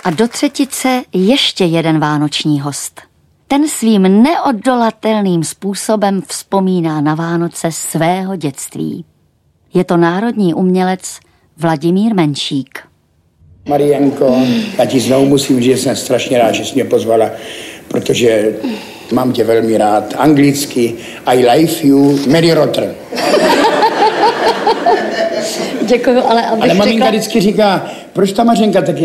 A do třetice ještě jeden vánoční host. Ten svým neoddolatelným způsobem vzpomíná na Vánoce svého dětství. Je to národní umělec Vladimír Menšík. Marianko, já ti znovu musím říct, že jsem strašně rád, že jsi mě pozvala, protože mám tě velmi rád. Anglicky I love you, Mary Rotter. Děkuju, ale abych ale maminka vždycky říká, proč ta Mařenka taky